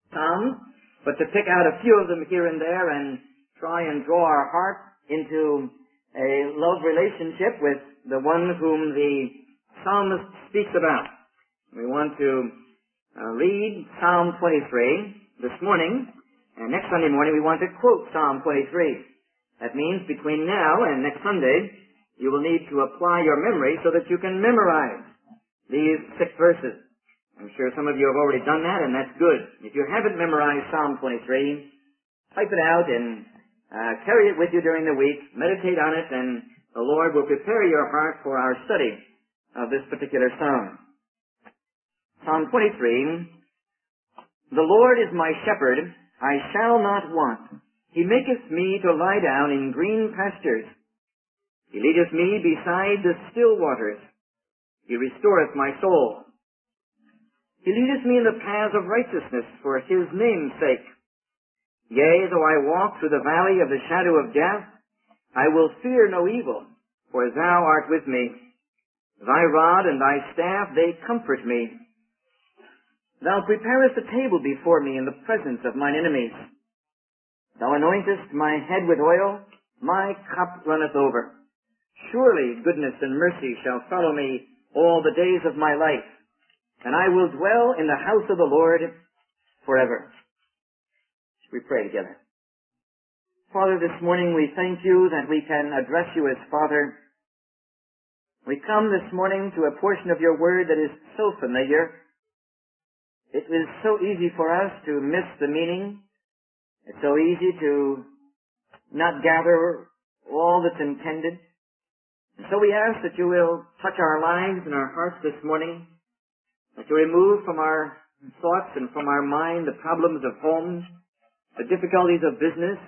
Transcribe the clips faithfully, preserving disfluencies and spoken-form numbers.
psalms, but to pick out a few of them here and there and try and draw our heart into a love relationship with the one whom the psalmist speaks about. We want to uh, read Psalm twenty-three this morning, and next Sunday morning we want to quote Psalm twenty-three. That means between now and next Sunday, you will need to apply your memory so that you can memorize these six verses. I'm sure some of you have already done that, and that's good. If you haven't memorized Psalm twenty-three, type it out and uh, carry it with you during the week. Meditate on it, and the Lord will prepare your heart for our study of this particular psalm. Psalm twenty-three, The Lord is my shepherd, I shall not want. He maketh me to lie down in green pastures. He leadeth me beside the still waters. He restoreth my soul. He leadeth me in the paths of righteousness for his name's sake. Yea, though I walk through the valley of the shadow of death, I will fear no evil, for thou art with me. Thy rod and thy staff, they comfort me. Thou preparest a table before me in the presence of mine enemies. Thou anointest my head with oil, my cup runneth over. Surely goodness and mercy shall follow me all the days of my life, and I will dwell in the house of the Lord forever. We pray together. Father, this morning we thank you that we can address you as Father. We come this morning to a portion of your word that is so familiar. It is so easy for us to miss the meaning. It's so easy to not gather all that's intended. And so we ask that you will touch our lives and our hearts this morning, that you remove from our thoughts and from our mind the problems of homes, the difficulties of business,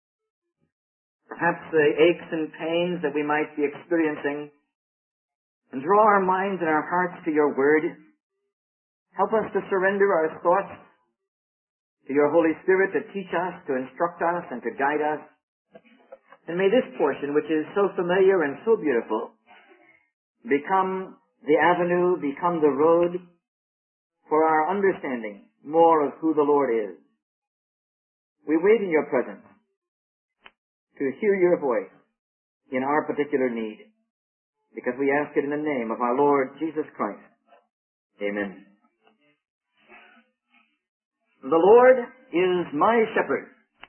perhaps the aches and pains that we might be experiencing, and draw our minds and our hearts to your word. Help us to surrender our thoughts to your Holy Spirit to teach us, to instruct us, and to guide us. And may this portion, which is so familiar and so beautiful, become the avenue, become the road for our understanding more of who the Lord is. We wait in your presence to hear your voice in our particular need, because we ask it in the name of our Lord Jesus Christ. Amen. The Lord is my shepherd.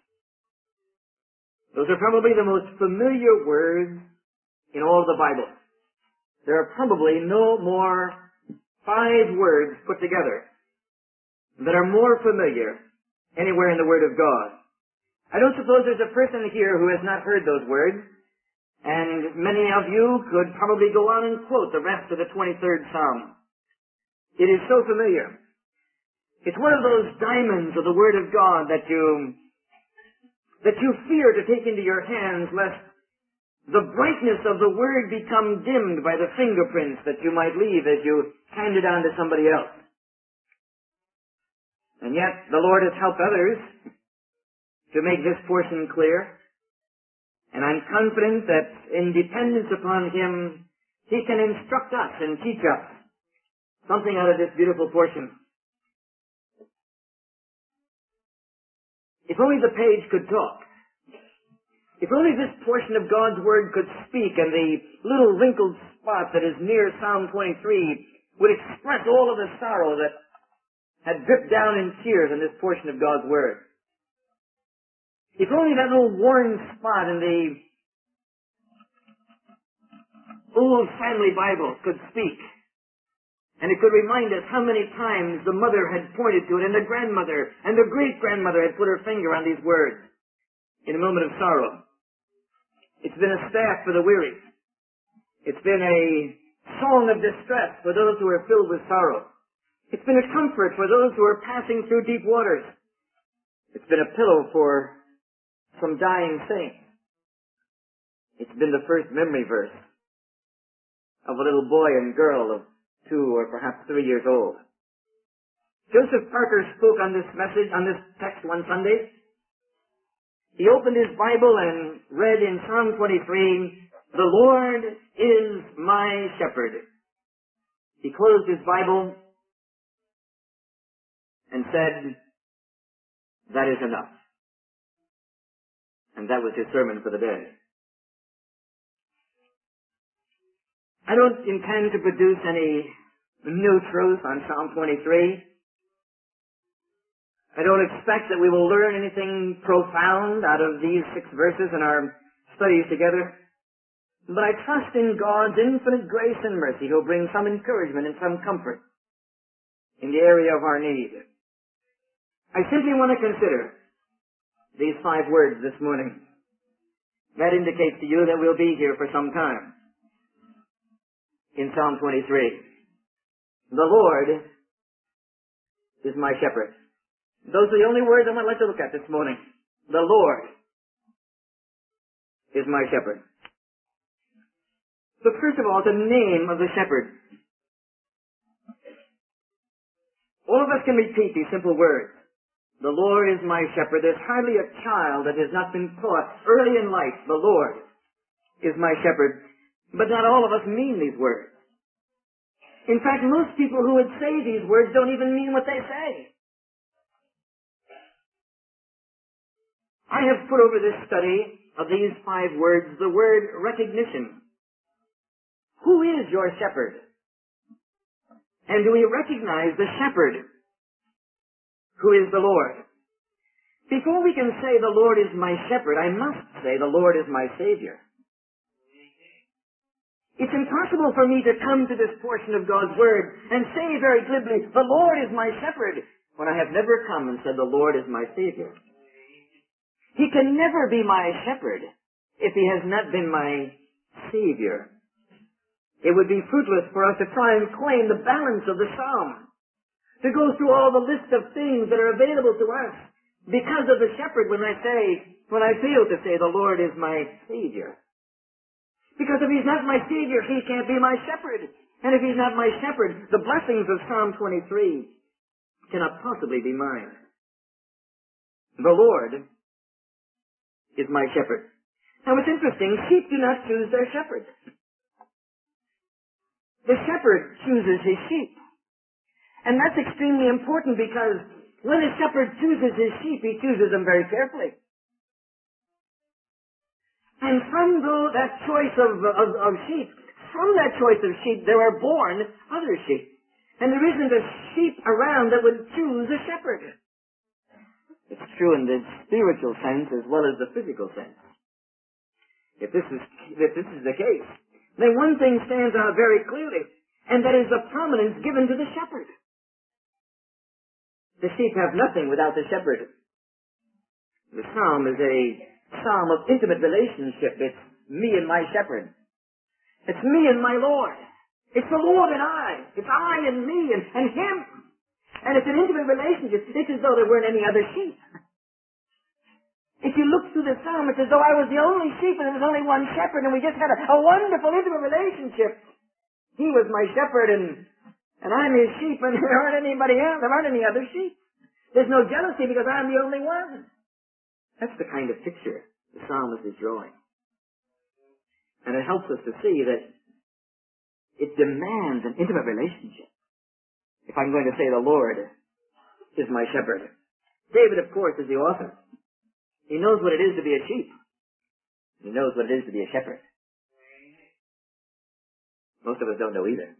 Those are probably the most familiar words in all of the Bible. There are probably no more five words put together that are more familiar anywhere in the Word of God. I don't suppose there's a person here who has not heard those words, and many of you could probably go on and quote the rest of the twenty-third Psalm. It is so familiar. It's one of those diamonds of the Word of God that you, that you fear to take into your hands lest the brightness of the Word become dimmed by the fingerprints that you might leave as you hand it on to somebody else. And yet, the Lord has helped others to make this portion clear, and I'm confident that in dependence upon Him, He can instruct us and teach us something out of this beautiful portion. If only the page could talk. If only this portion of God's Word could speak, and the little wrinkled spot that is near Psalm twenty-three would express all of the sorrow that had dripped down in tears in this portion of God's Word. If only that little worn spot in the old family Bible could speak, and it could remind us how many times the mother had pointed to it, and the grandmother, and the great-grandmother had put her finger on these words in a moment of sorrow. It's been a staff for the weary. It's been a song of distress for those who are filled with sorrow. It's been a comfort for those who are passing through deep waters. It's been a pillow for some dying saints. It's been the first memory verse of a little boy and girl of two or perhaps three years old. Joseph Parker spoke on this message, on this text one Sunday. He opened his Bible and read in Psalm twenty-three, "The Lord is my shepherd." He closed his Bible and said, That is enough. And that was his sermon for the day. I don't intend to produce any new truth on Psalm twenty-three. I don't expect that we will learn anything profound out of these six verses in our studies together. But I trust in God's infinite grace and mercy He'll bring some encouragement and some comfort in the area of our need. I simply want to consider these five words this morning. That indicates to you that we'll be here for some time. In Psalm twenty-three, the Lord is my shepherd. Those are the only words I might like to look at this morning. The Lord is my shepherd. But first of all, the name of the shepherd. All of us can repeat these simple words. The Lord is my shepherd. There's hardly a child that has not been taught early in life, the Lord is my shepherd. But not all of us mean these words. In fact, most people who would say these words don't even mean what they say. I have put over this study of these five words the word recognition. Who is your shepherd? And do we recognize the shepherd who is the Lord? Before we can say the Lord is my shepherd, I must say the Lord is my Savior. It's impossible for me to come to this portion of God's Word and say very glibly, the Lord is my shepherd, when I have never come and said the Lord is my Savior. He can never be my shepherd if He has not been my Savior. It would be fruitless for us to try and claim the balance of the psalm, to go through all the list of things that are available to us because of the shepherd when I say, when I fail to say the Lord is my Savior. Because if He's not my Savior, He can't be my shepherd. And if He's not my shepherd, the blessings of Psalm twenty-three cannot possibly be mine. The Lord is my shepherd. Now it's interesting, sheep do not choose their shepherds. The shepherd chooses his sheep. And that's extremely important because when a shepherd chooses his sheep, he chooses them very carefully. And from though that choice of, of, of sheep, from that choice of sheep, there are born other sheep. And there isn't a sheep around that would choose a shepherd. It's true in the spiritual sense as well as the physical sense. If this is, if this is the case, then one thing stands out very clearly, and that is the prominence given to the shepherd. The sheep have nothing without the shepherd. The psalm is a psalm of intimate relationship. It's me and my shepherd. It's me and my Lord. It's the Lord and I. It's I and me and, and Him. And it's an intimate relationship. It's as though there weren't any other sheep. If you look through the psalm, it's as though I was the only sheep and there was only one shepherd and we just had a, a wonderful intimate relationship. He was my shepherd and, and I'm His sheep and there aren't anybody else. There aren't any other sheep. There's no jealousy because I'm the only one. That's the kind of picture the psalmist is drawing. And it helps us to see that it demands an intimate relationship. If I'm going to say the Lord is my shepherd. David, of course, is the author. He knows what it is to be a sheep. He knows what it is to be a shepherd. Most of us don't know either.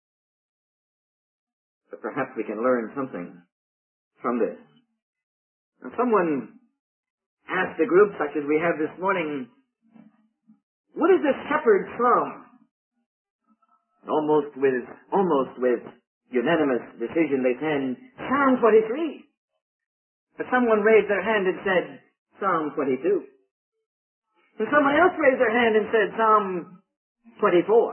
But perhaps we can learn something from this. Now, someone asked a group such as we have this morning, what is the shepherd from? Almost with, almost with unanimous decision they said, Psalm twenty-three. But someone raised their hand and said, Psalm twenty-two. And someone else raised their hand and said, Psalm twenty-four.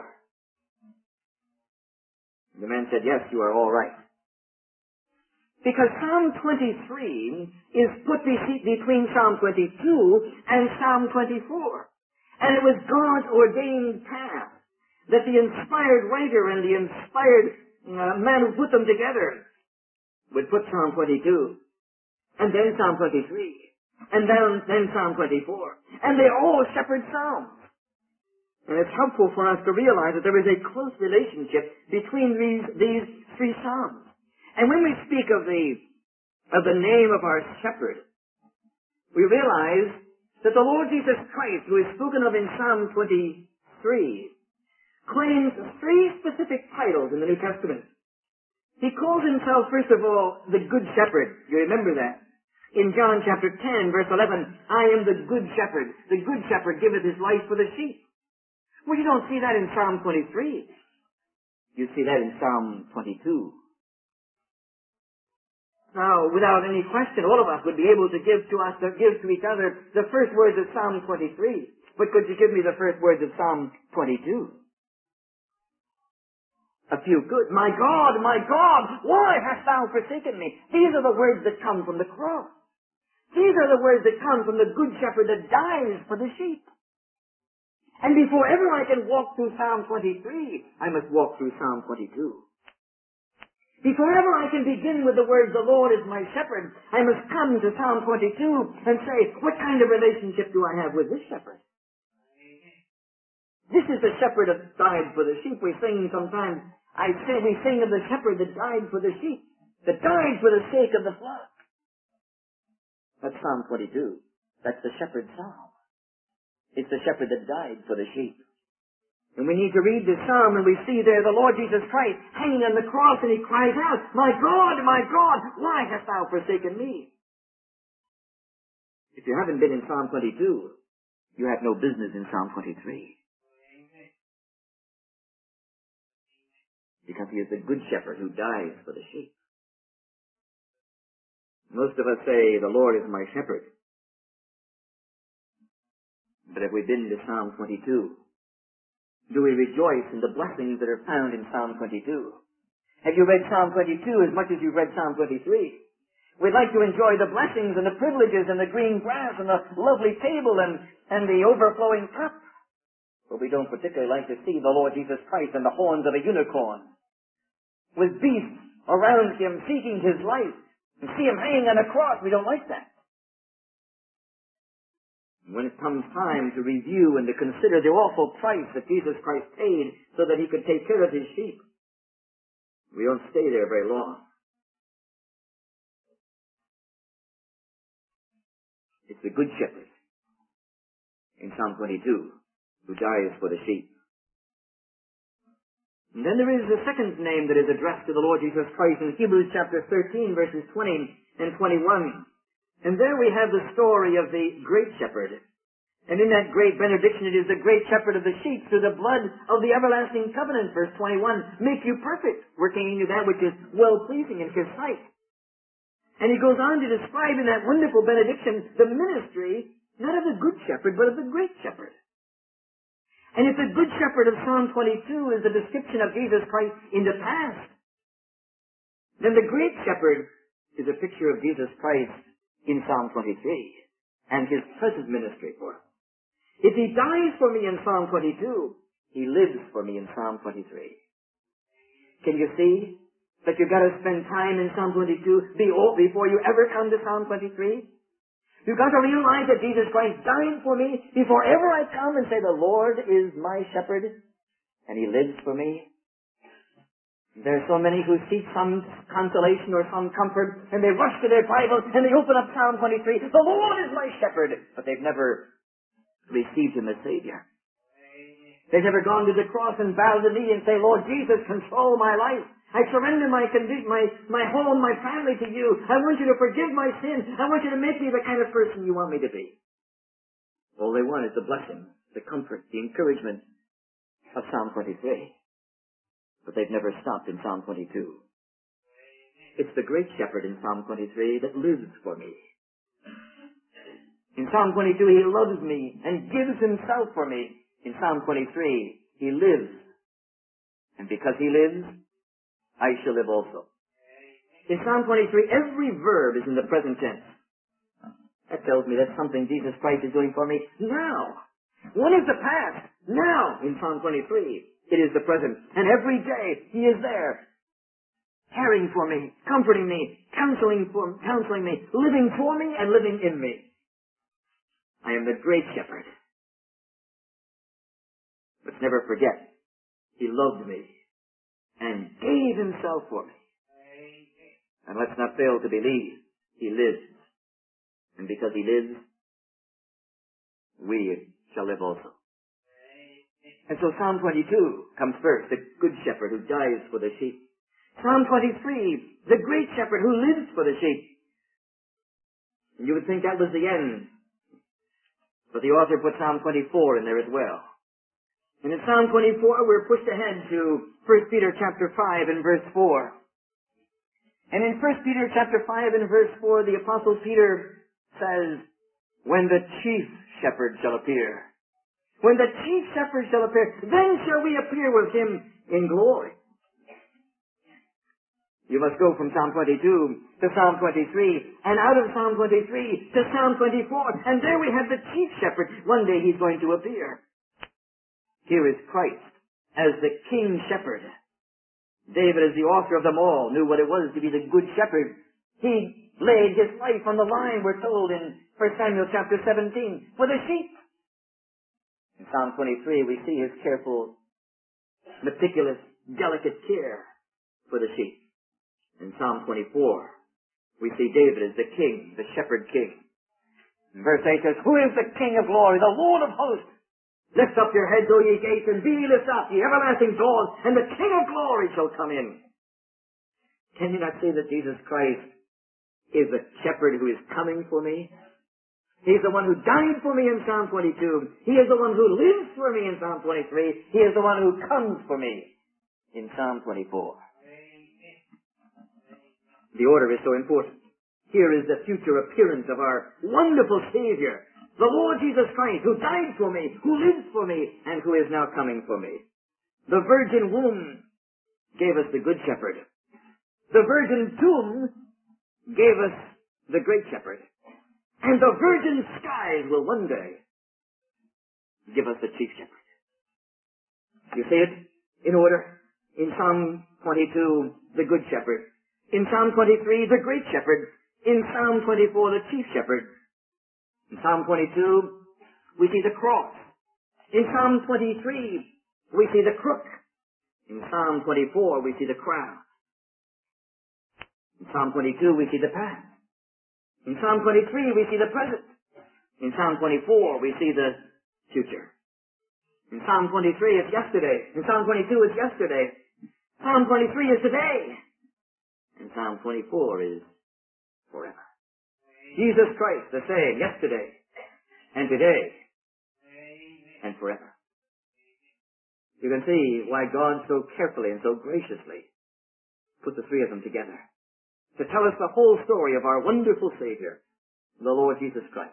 The man said, yes, you are all right. Because Psalm twenty-three is put between Psalm twenty-two and Psalm twenty-four. And it was God's ordained path that the inspired writer and the inspired uh, man who put them together would put Psalm twenty-two, and then Psalm twenty-three, and then, then Psalm twenty-four. And they're all shepherd psalms. And it's helpful for us to realize that there is a close relationship between these, these three psalms. And when we speak of the of the name of our shepherd, we realize that the Lord Jesus Christ, who is spoken of in Psalm twenty-three, claims three specific titles in the New Testament. He calls himself, first of all, the Good Shepherd. You remember that? In John chapter ten, verse eleven, I am the Good Shepherd. The Good Shepherd giveth his life for the sheep. Well, you don't see that in Psalm twenty-three. You see that in Psalm twenty-two. Now, without any question, all of us would be able to give to us, to give to each other the first words of Psalm twenty-three. But could you give me the first words of Psalm twenty-two? A few good. My God, my God, why hast thou forsaken me? These are the words that come from the cross. These are the words that come from the Good Shepherd that dies for the sheep. And before ever I can walk through Psalm twenty-three, I must walk through Psalm twenty-two. Before ever I can begin with the words, the Lord is my shepherd, I must come to Psalm twenty-two and say, what kind of relationship do I have with this shepherd? This is the shepherd that died for the sheep. We sing sometimes, I say, we sing of the shepherd that died for the sheep, that died for the sake of the flock. That's Psalm twenty-two. That's the shepherd's psalm. It's the shepherd that died for the sheep. And we need to read this psalm and we see there the Lord Jesus Christ hanging on the cross and he cries out, my God, my God, why hast thou forsaken me? If you haven't been in Psalm twenty-two, you have no business in Psalm twenty-three. Because he is the good shepherd who dies for the sheep. Most of us say, the Lord is my shepherd. But have we been to Psalm twenty-two? Do we rejoice in the blessings that are found in Psalm twenty-two? Have you read Psalm twenty-two as much as you've read Psalm twenty-three? We'd like to enjoy the blessings and the privileges and the green grass and the lovely table and, and the overflowing cup. But we don't particularly like to see the Lord Jesus Christ and the horns of a unicorn with beasts around him seeking his life and see him hanging on a cross. We don't like that. When it comes time to review and to consider the awful price that Jesus Christ paid so that he could take care of his sheep, we don't stay there very long. It's the Good Shepherd in Psalm twenty-two who dies for the sheep. And then there is a second name that is addressed to the Lord Jesus Christ in Hebrews chapter thirteen, verses twenty and twenty-one. And there we have the story of the great shepherd. And in that great benediction, it is the great shepherd of the sheep through the blood of the everlasting covenant, verse twenty-one, make you perfect, working in you that which is well-pleasing in his sight. And he goes on to describe in that wonderful benediction the ministry, not of the good shepherd, but of the great shepherd. And if the good shepherd of Psalm twenty-two is the description of Jesus Christ in the past, then the great shepherd is a picture of Jesus Christ in Psalm twenty-three and his present ministry for us. If he dies for me in Psalm twenty-two, he lives for me in Psalm twenty-three. Can you see that you've got to spend time in Psalm twenty-two before you ever come to Psalm twenty-three? You've got to realize that Jesus Christ died for me before ever I come and say, the Lord is my shepherd and he lives for me. There are so many who seek some consolation or some comfort, and they rush to their Bible, and they open up Psalm twenty-three. The Lord is my shepherd. But they've never received him as Savior. They've never gone to the cross and bowed the knee and say, Lord Jesus, control my life. I surrender my condition, my, my home, my family to you. I want you to forgive my sin. I want you to make me the kind of person you want me to be. All they want is the blessing, the comfort, the encouragement of Psalm twenty-three. But they've never stopped in Psalm twenty-two. It's the great shepherd in Psalm twenty-three that lives for me. In Psalm twenty-two, he loves me and gives himself for me. In Psalm twenty-three, he lives. And because he lives, I shall live also. In Psalm twenty-three, every verb is in the present tense. That tells me that's something Jesus Christ is doing for me now. When is the past? Now, in Psalm twenty-three. It is the present. And every day, he is there, caring for me, comforting me, counseling, for, counseling me, living for me and living in me. I am the great shepherd. Let's never forget, he loved me and gave himself for me. And let's not fail to believe He lives. And because he lives, we shall live also. And so Psalm twenty-two comes first, the good shepherd who dies for the sheep. Psalm twenty-three, the great shepherd who lives for the sheep. And you would think that was the end. But the author put Psalm twenty-four in there as well. And in Psalm twenty-four, we're pushed ahead to First Peter chapter five and verse four. And in First Peter chapter five and verse four, the Apostle Peter says, when the chief shepherd shall appear, when the chief shepherd shall appear, then shall we appear with him in glory. You must go from Psalm twenty-two to Psalm twenty-three, and out of Psalm twenty-three to Psalm twenty-four, and there we have the chief shepherd. One day he's going to appear. Here is Christ as the king shepherd. David, as the author of them all, knew what it was to be the good shepherd. He laid his life on the line, we're told in First Samuel chapter seventeen, for the sheep. In Psalm twenty-three, we see his careful, meticulous, delicate care for the sheep. In Psalm twenty-four, we see David as the king, the shepherd king. In verse eight says, who is the King of glory, the Lord of hosts? Lift up your heads, O ye gates, and be lift up, ye everlasting doors, and the King of glory shall come in. Can you not see that Jesus Christ is the shepherd who is coming for me? He's the one who died for me in Psalm twenty-two. He is the one who lives for me in Psalm twenty-three. He is the one who comes for me in Psalm twenty-four. The order is so important. Here is the future appearance of our wonderful Savior, the Lord Jesus Christ, who died for me, who lives for me, and who is now coming for me. The virgin womb gave us the good shepherd. The virgin tomb gave us the great shepherd. And the virgin skies will one day give us the chief shepherd. You see it in order. In Psalm twenty-two, the good shepherd. In Psalm twenty-three, the great shepherd. In Psalm twenty-four, the chief shepherd. In Psalm twenty-two, we see the cross. In Psalm twenty-three, we see the crook. In Psalm twenty-four, we see the crown. In Psalm twenty-two, we see the past. In Psalm twenty-three, we see the present. In Psalm twenty-four, we see the future. In Psalm twenty-three, it's yesterday. In Psalm twenty-two, it's yesterday. Psalm twenty-three is today. And Psalm twenty-four is forever. Jesus Christ, the same yesterday and today and forever. You can see why God so carefully and so graciously put the three of them together to tell us the whole story of our wonderful Savior, the Lord Jesus Christ.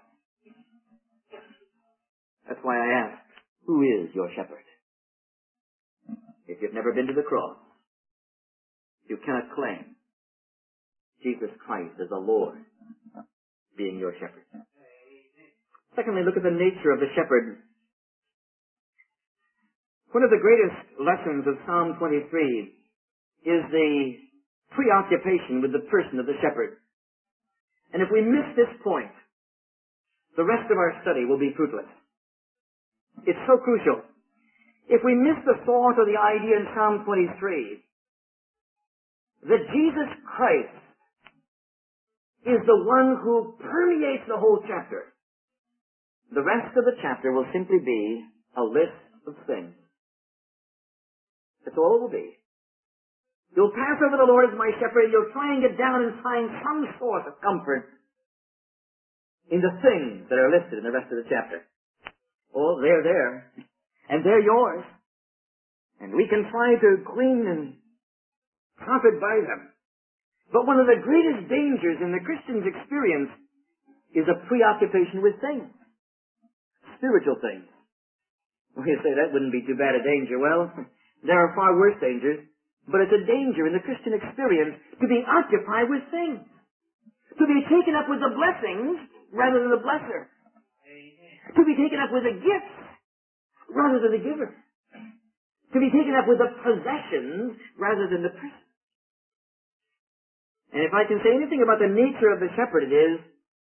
That's why I ask, who is your shepherd? If you've never been to the cross, you cannot claim Jesus Christ as the Lord being your shepherd. Secondly, look at the nature of the shepherd. One of the greatest lessons of Psalm twenty-three is the preoccupation with the person of the shepherd. And if we miss this point, the rest of our study will be fruitless. It's so crucial. If we miss the thought or the idea in Psalm twenty-three that Jesus Christ is the one who permeates the whole chapter, the rest of the chapter will simply be a list of things. That's all it will be. You'll pass over the Lord as my shepherd, and you'll try and get down and find some source of comfort in the things that are listed in the rest of the chapter. Oh, they're there. And they're yours. And we can try to glean and profit by them. But one of the greatest dangers in the Christian's experience is a preoccupation with things. Spiritual things. Well, you say that wouldn't be too bad a danger. Well, there are far worse dangers. But it's a danger in the Christian experience to be occupied with things. To be taken up with the blessings rather than the blesser. To be taken up with the gifts rather than the giver. To be taken up with the possessions rather than the person. And if I can say anything about the nature of the shepherd, it is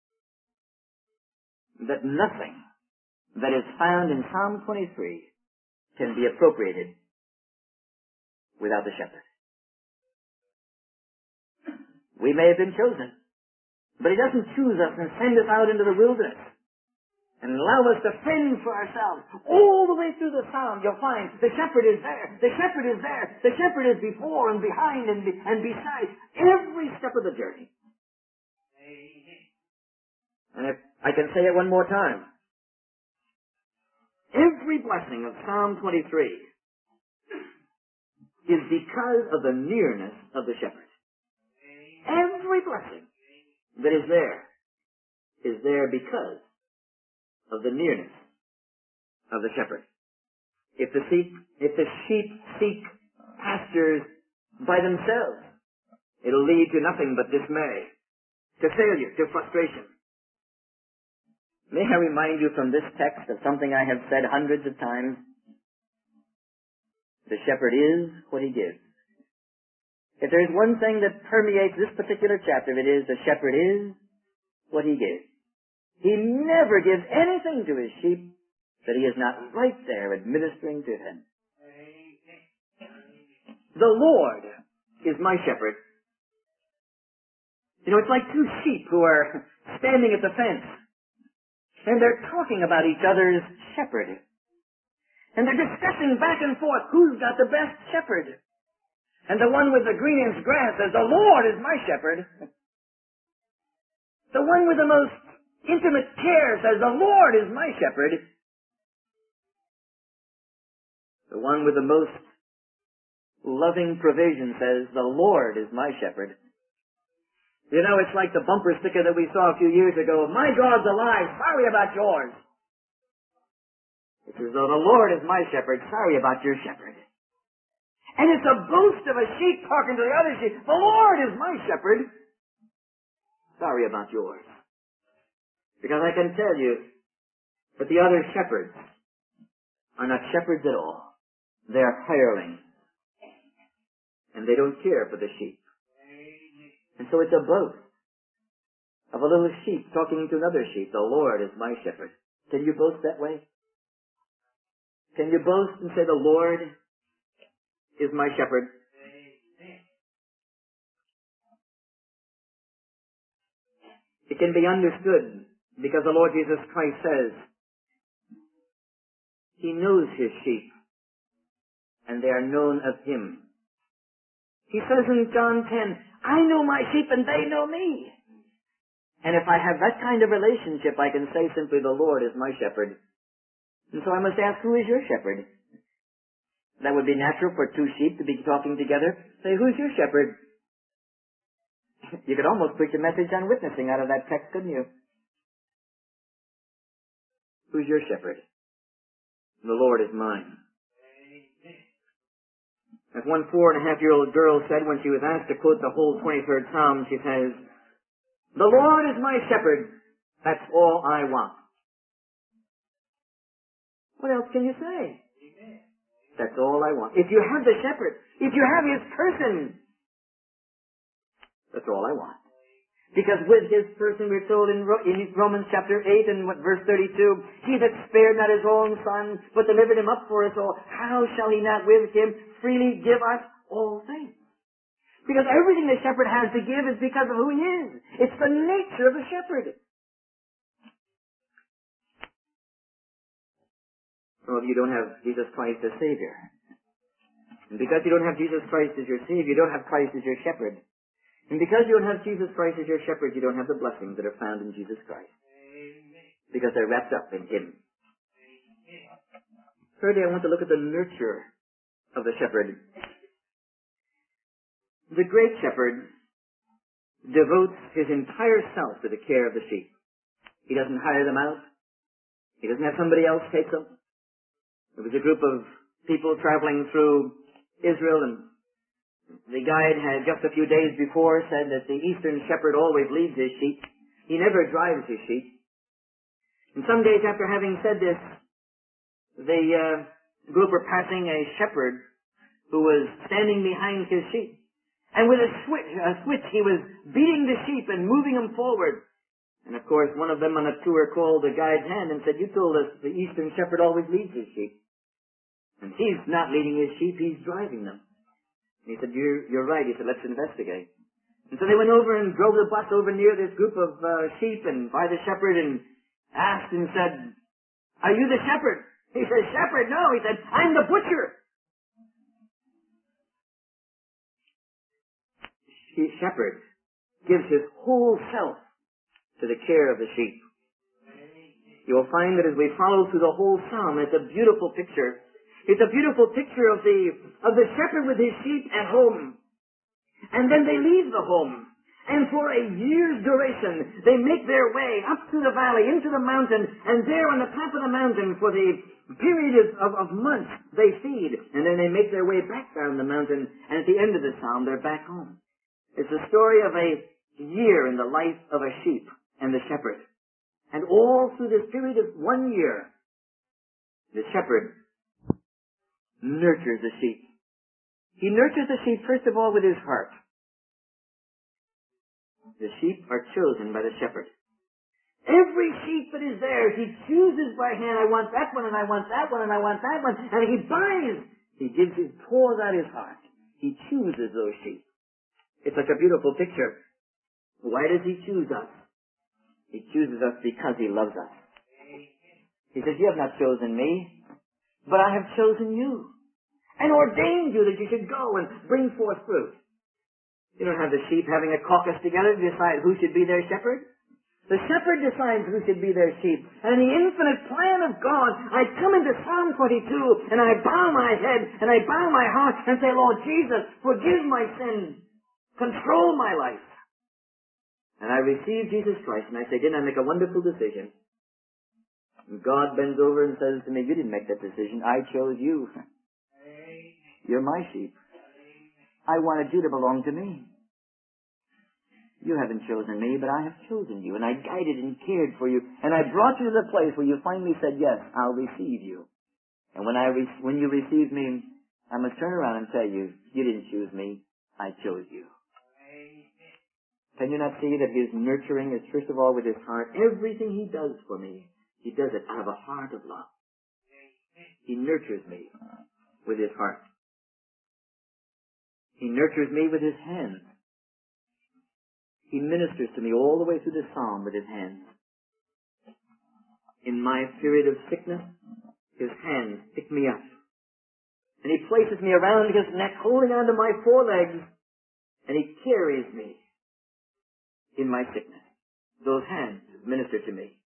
that nothing that is found in Psalm twenty-three can be appropriated without the shepherd. We may have been chosen. But he doesn't choose us and send us out into the wilderness and allow us to fend for ourselves. All the way through the psalm, you'll find the shepherd is there, the shepherd is there, the shepherd is before and behind and, be, and beside every step of the journey. And if I can say it one more time, every blessing of Psalm twenty-three is because of the nearness of the shepherd. Every blessing that is there is there because of the nearness of the shepherd. If the sheep, if the sheep seek pastures by themselves, it'll lead to nothing but dismay, to failure, to frustration. May I remind you from this text of something I have said hundreds of times? The shepherd is what he gives. If there's one thing that permeates this particular chapter, it is the shepherd is what he gives. He never gives anything to his sheep that he is not right there administering to them. The Lord is my shepherd. You know, it's like two sheep who are standing at the fence, and they're talking about each other's shepherd. And they're discussing back and forth who's got the best shepherd. And the one with the greenest grass says, the Lord is my shepherd. The one with the most intimate care says, the Lord is my shepherd. The one with the most loving provision says, the Lord is my shepherd. You know, it's like the bumper sticker that we saw a few years ago. My God's alive. Sorry about yours. It's as though the Lord is my shepherd. Sorry about your shepherd. And it's a boast of a sheep talking to the other sheep. The Lord is my shepherd. Sorry about yours. Because I can tell you that the other shepherds are not shepherds at all. They're hirelings. And they don't care for the sheep. And so it's a boast of a little sheep talking to another sheep. The Lord is my shepherd. Can you boast that way? Can you boast and say, the Lord is my shepherd? It can be understood because the Lord Jesus Christ says he knows his sheep and they are known of him. He says in John ten, I know my sheep and they know me. And if I have that kind of relationship, I can say simply, the Lord is my shepherd. And so I must ask, who is your shepherd? That would be natural for two sheep to be talking together. Say, who's your shepherd? You could almost preach a message on witnessing out of that text, couldn't you? Who's your shepherd? The Lord is mine. As one four and a half year old girl said when she was asked to quote the whole twenty-third Psalm, she says, the Lord is my shepherd. That's all I want. What else can you say? That's all I want. If you have the shepherd, if you have his person, that's all I want. Because with his person, we're told in Romans chapter eight and verse thirty-two, he that spared not his own son, but delivered him up for us all, how shall he not with him freely give us all things? Because everything the shepherd has to give is because of who he is. It's the nature of the shepherd. Some of you don't have Jesus Christ as Savior. And because you don't have Jesus Christ as your Savior, you don't have Christ as your shepherd. And because you don't have Jesus Christ as your shepherd, you don't have the blessings that are found in Jesus Christ. Because they're wrapped up in him. Thirdly, I want to look at the nurture of the shepherd. The great shepherd devotes his entire self to the care of the sheep. He doesn't hire them out. He doesn't have somebody else take them. There was a group of people traveling through Israel, and the guide had just a few days before said that the eastern shepherd always leads his sheep. He never drives his sheep. And some days after having said this, the uh, group were passing a shepherd who was standing behind his sheep. And with a switch, a switch, he was beating the sheep and moving them forward. And of course, one of them on a tour called the guide's hand and said, you told us the eastern shepherd always leads his sheep. And he's not leading his sheep, he's driving them. And he said, you're, you're right. He said, let's investigate. And so they went over and drove the bus over near this group of uh, sheep and by the shepherd and asked and said, "Are you the shepherd?" He said, "Shepherd? No." He said, "I'm the butcher." The shepherd gives his whole self to the care of the sheep. You will find that as we follow through the whole psalm, it's a beautiful picture. It's a beautiful picture of the of the shepherd with his sheep at home. And then they leave the home. And for a year's duration, they make their way up through the valley, into the mountain, and there on the top of the mountain for the period of, of, of months, they feed. And then they make their way back down the mountain, and at the end of the psalm, they're back home. It's the story of a year in the life of a sheep and the shepherd. And all through this period of one year, the shepherd nurtures the sheep. He nurtures the sheep, first of all, with his heart. The sheep are chosen by the shepherd. Every sheep that is there, he chooses by hand, "I want that one, and I want that one, and I want that one." And he buys. He gives, he pours out his heart. He chooses those sheep. It's such a beautiful picture. Why does he choose us? He chooses us because he loves us. He says, "You have not chosen me, but I have chosen you and ordained you that you should go and bring forth fruit." You don't have the sheep having a caucus together to decide who should be their shepherd. The shepherd decides who should be their sheep. And in the infinite plan of God, I come into Psalm twenty-two, and I bow my head, and I bow my heart, and say, "Lord Jesus, forgive my sins. Control my life." And I receive Jesus Christ, and I say, "Didn't I make a wonderful decision?" And God bends over and says to me, "You didn't make that decision. I chose you. You're my sheep. I wanted you to belong to me. You haven't chosen me, but I have chosen you, and I guided and cared for you, and I brought you to the place where you finally said, 'Yes, I'll receive you.' And when I re- when you received me, I must turn around and tell you, you didn't choose me, I chose you." Can you not see that his nurturing is first of all with his heart? Everything he does for me, he does it out of a heart of love. He nurtures me with his heart. He nurtures me with his hands. He ministers to me all the way through the psalm with his hands. In my period of sickness, his hands pick me up. And he places me around his neck, holding onto my forelegs, and he carries me in my sickness. Those hands minister to me.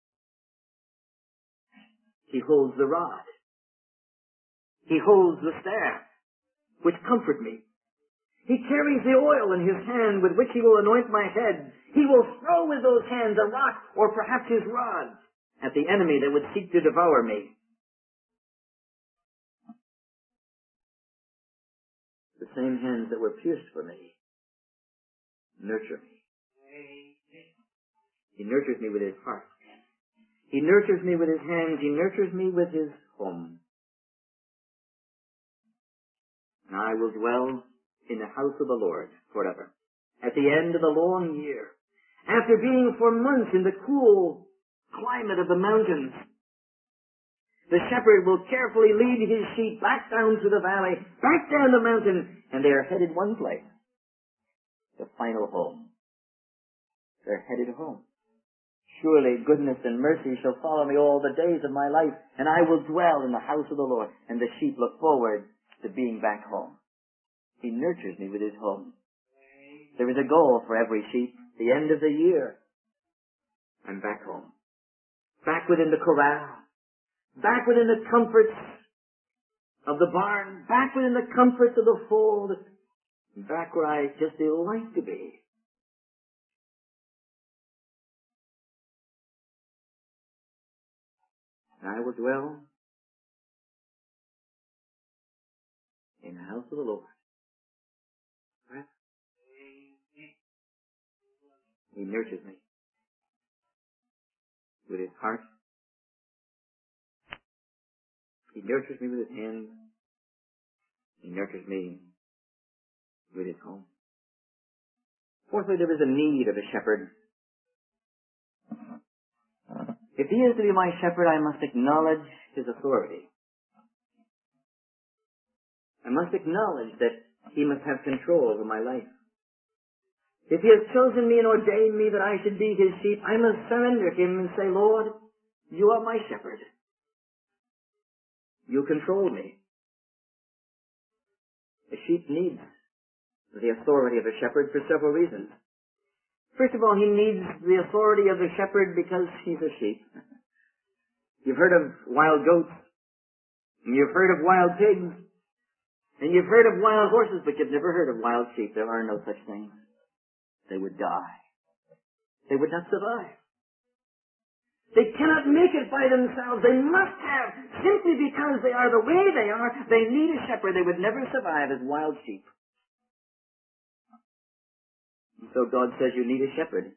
He holds the rod. He holds the staff, which comfort me. He carries the oil in his hand with which he will anoint my head. He will throw with those hands a rock or perhaps his rod at the enemy that would seek to devour me. The same hands that were pierced for me nurture me. He nurtures me with his heart. He nurtures me with his hands. He nurtures me with his home. And I will dwell in the house of the Lord forever. At the end of the long year, after being for months in the cool climate of the mountains, the shepherd will carefully lead his sheep back down through the valley, back down the mountain, and they are headed one place, the final home. They're headed home. "Surely goodness and mercy shall follow me all the days of my life, and I will dwell in the house of the Lord." And the sheep look forward to being back home. He nurtures me with his home. There is a goal for every sheep. The end of the year, I'm back home. Back within the corral. Back within the comforts of the barn. Back within the comforts of the fold. Back where I just delight to be. And I will dwell in the house of the Lord. He nurtures me with his heart. He nurtures me with his hands. He nurtures me with his home. Fourthly, there is a need of a shepherd. If he is to be my shepherd, I must acknowledge his authority. I must acknowledge that he must have control over my life. If he has chosen me and ordained me that I should be his sheep, I must surrender him and say, Lord, you are my shepherd. You control me. A sheep needs the authority of a shepherd for several reasons. First of all, he needs the authority of the shepherd because he's a sheep. You've heard of wild goats, and you've heard of wild pigs, and you've heard of wild horses, but you've never heard of wild sheep. There are no such things. They would die. They would not survive. They cannot make it by themselves. They must have, simply because they are the way they are, they need a shepherd. They would never survive as wild sheep. And so God says you need a shepherd.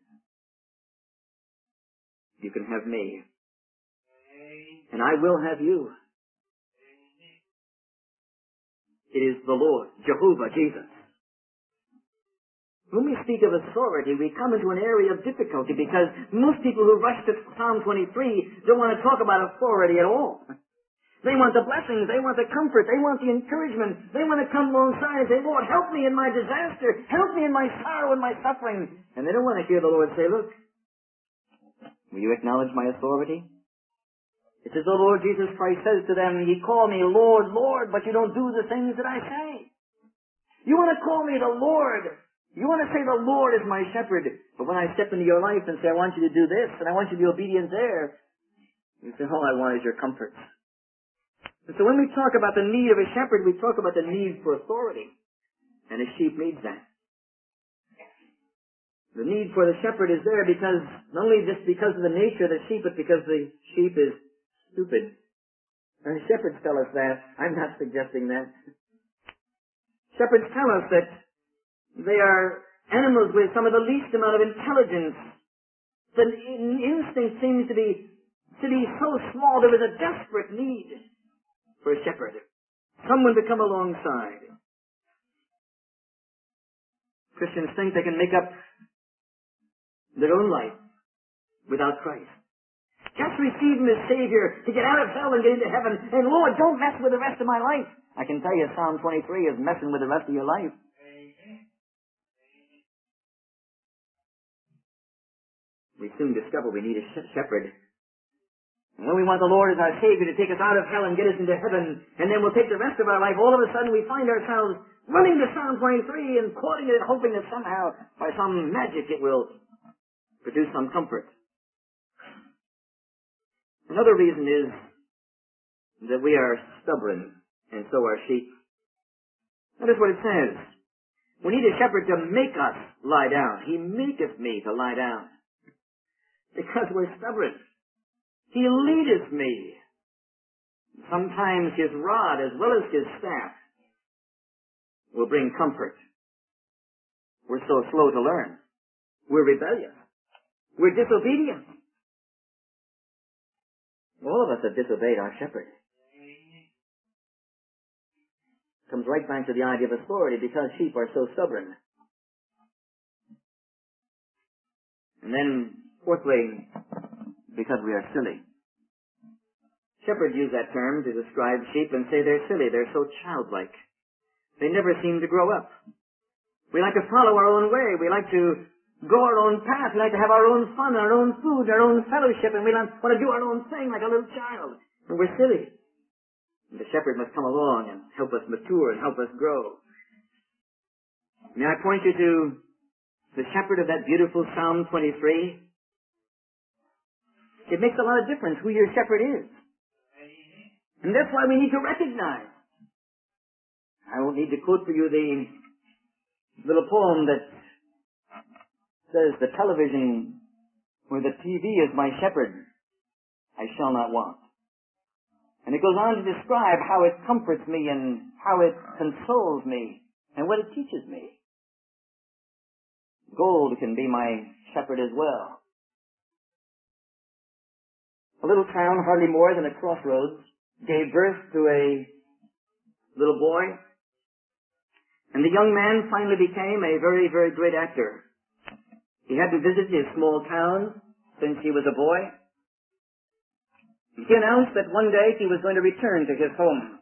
You can have me. And I will have you. It is the Lord, Jehovah, Jesus. When we speak of authority, we come into an area of difficulty because most people who rush to Psalm twenty-three don't want to talk about authority at all. They want the blessings, they want the comfort, they want the encouragement, they want to come alongside and say, Lord, help me in my disaster, help me in my sorrow and my suffering. And they don't want to hear the Lord say, look, will you acknowledge my authority? It's as though the Lord Jesus Christ says to them, ye call me Lord, Lord, but you don't do the things that I say. You want to call me the Lord. You want to say the Lord is my shepherd, but when I step into your life and say, I want you to do this, and I want you to be obedient there, you say, all I want is your comfort. And so when we talk about the need of a shepherd, we talk about the need for authority. And a sheep needs that. The need for the shepherd is there because, not only just because of the nature of the sheep, but because the sheep is stupid. And shepherds tell us that. I'm not suggesting that. Shepherds tell us that they are animals with some of the least amount of intelligence. The instinct seems to be to be so small. There is a desperate need for a shepherd, someone to come alongside. Christians think they can make up their own life without Christ. Just receive him as Savior to get out of hell and get into heaven. And Lord, don't mess with the rest of my life. I can tell you Psalm twenty-three is messing with the rest of your life. We soon discover we need a shepherd. And when we want the Lord as our Savior to take us out of hell and get us into heaven, and then we'll take the rest of our life, all of a sudden we find ourselves running to Psalm twenty-three and quoting it, hoping that somehow, by some magic, it will produce some comfort. Another reason is that we are stubborn, and so are sheep. That is what it says. We need a shepherd to make us lie down. He maketh me to lie down. Because we're stubborn. He leadeth me. Sometimes his rod as well as his staff will bring comfort. We're so slow to learn. We're rebellious. We're disobedient. All of us have disobeyed our shepherd. Comes right back to the idea of authority because sheep are so stubborn. And then, fourthly, because we are silly. Shepherds use that term to describe sheep and say they're silly. They're so childlike. They never seem to grow up. We like to follow our own way. We like to go our own path. We like to have our own fun, our own food, our own fellowship, and we want to do our own thing like a little child. And we're silly. And the shepherd must come along and help us mature and help us grow. May I point you to the shepherd of that beautiful Psalm twenty-three? It makes a lot of difference who your shepherd is. And that's why we need to recognize. I won't need to quote for you the little poem that says, the television or the T V is my shepherd, I shall not want. And it goes on to describe how it comforts me and how it consoles me and what it teaches me. Gold can be my shepherd as well. A little town, hardly more than a crossroads, gave birth to a little boy, and the young man finally became a very, very great actor. He had to visit his small town since he was a boy. He announced that one day he was going to return to his home.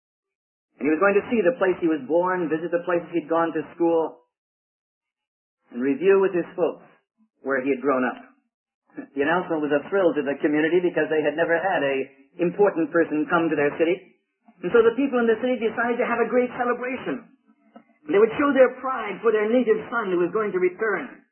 And he was going to see the place he was born, visit the places he'd gone to school. and review with his folks where he had grown up. The announcement was a thrill to the community because they had never had a important person come to their city. And so the people in the city decided to have a great celebration. They would show their pride for their native son who was going to return.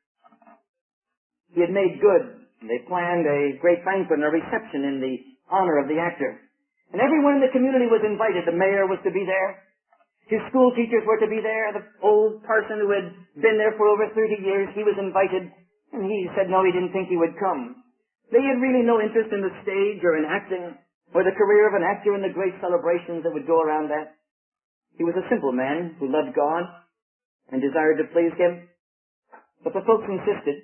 He had made good. They planned a great banquet and a reception in the honor of the actor. And everyone in the community was invited. The mayor was to be there. His school teachers were to be there. The old parson who had been there for over thirty years, he was invited. And he said no, he didn't think he would come. They had really no interest in the stage or in acting or the career of an actor and the great celebrations that would go around that. He was a simple man who loved God and desired to please Him. But the folks insisted.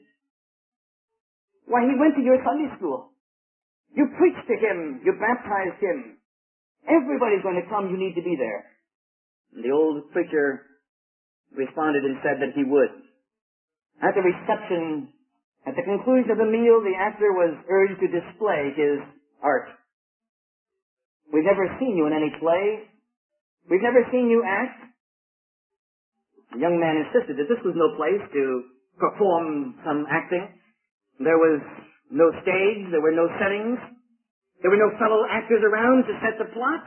Why, he went to your Sunday school. You preached to him. You baptized him. Everybody's going to come. You need to be there. And the old preacher responded and said that he would. At the reception, at the conclusion of the meal, the actor was urged to display his art. We've never seen you in any play. We've never seen you act. The young man insisted that this was no place to perform some acting. There was no stage. There were no settings. There were no fellow actors around to set the plot.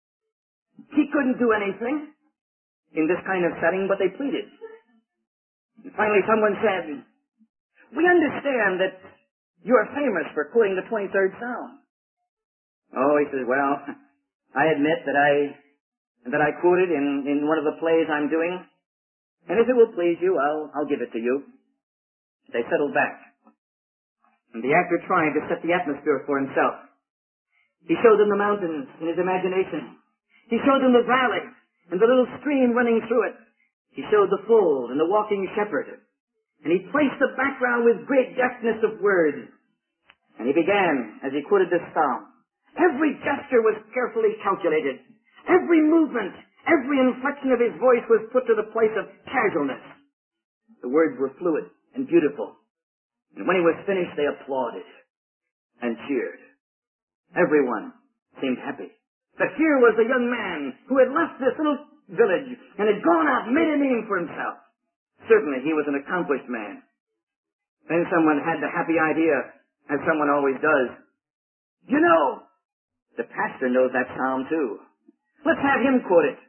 He couldn't do anything in this kind of setting, but they pleaded. And finally someone said, we understand that you are famous for quoting the twenty-third Psalm. Oh, he says, well, I admit that I that I quoted in, in one of the plays I'm doing, and if it will please you, I'll, I'll give it to you. They settled back. And the actor tried to set the atmosphere for himself. He showed them the mountains in his imagination. He showed them the valley and the little stream running through it. He showed the fold and the walking shepherd. And he placed the background with great deftness of word. And he began, as he quoted this psalm. Every gesture was carefully calculated. Every movement, every inflection of his voice was put to the place of casualness. The words were fluid and beautiful. And when he was finished, they applauded and cheered. Everyone seemed happy. But here was the young man who had left this little village and had gone out and made a name for himself. Certainly he was an accomplished man. Then someone had the happy idea, as someone always does. You know, the pastor knows that psalm too. Let's have him quote it.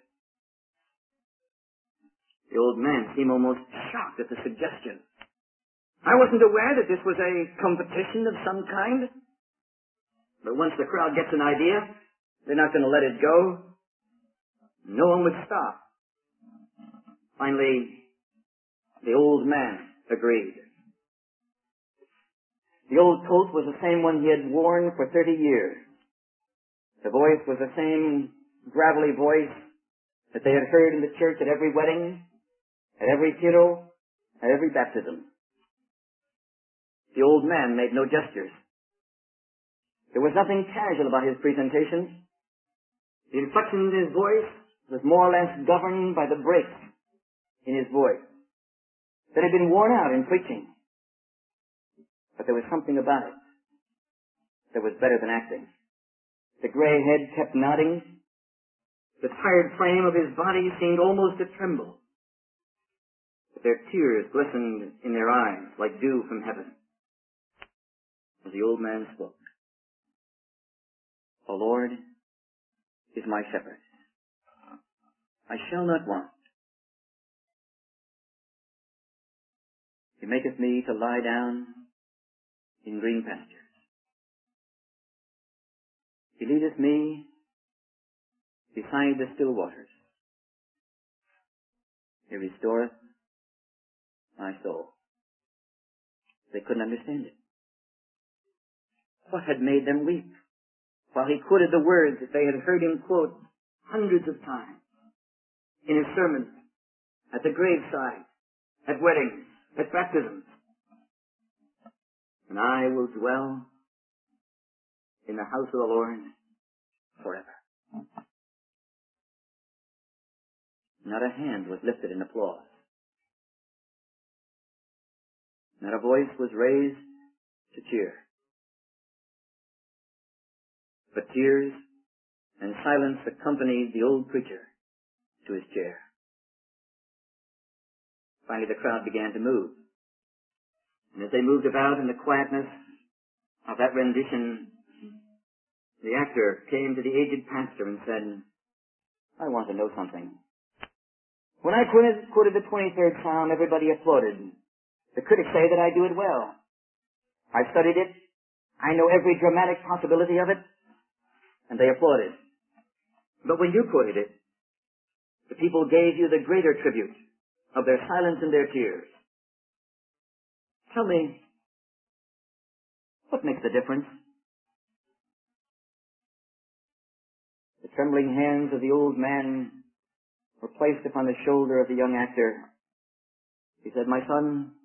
The old man seemed almost shocked at the suggestion. I wasn't aware that this was a competition of some kind. But once the crowd gets an idea, they're not going to let it go. No one would stop. Finally, the old man agreed. The old coat was the same one he had worn for thirty years. The voice was the same gravelly voice that they had heard in the church at every wedding, at every funeral, at every baptism. The old man made no gestures. There was nothing casual about his presentations. The inflection in his voice was more or less governed by the breaks in his voice that had been worn out in preaching. But there was something about it that was better than acting. The gray head kept nodding. The tired frame of his body seemed almost to tremble. But their tears glistened in their eyes like dew from heaven. As the old man spoke, the Lord is my shepherd. I shall not want. He maketh me to lie down in green pastures. He leadeth me beside the still waters. He restoreth my soul. They couldn't understand it. What had made them weep? While he quoted the words that they had heard him quote hundreds of times in his sermons, at the graveside, at weddings, at baptisms. And I will dwell in the house of the Lord forever. Not a hand was lifted in applause. Not a voice was raised to cheer. But tears and silence accompanied the old preacher to his chair. Finally, the crowd began to move. And as they moved about in the quietness of that rendition, the actor came to the aged pastor and said, I want to know something. When I quoted, quoted the twenty-third Psalm, everybody applauded. The critics say that I do it well. I studied it. I know every dramatic possibility of it. And they applauded. But when you quoted it, the people gave you the greater tribute of their silence and their tears. Tell me, what makes the difference? The trembling hands of the old man were placed upon the shoulder of the young actor. He said, my son,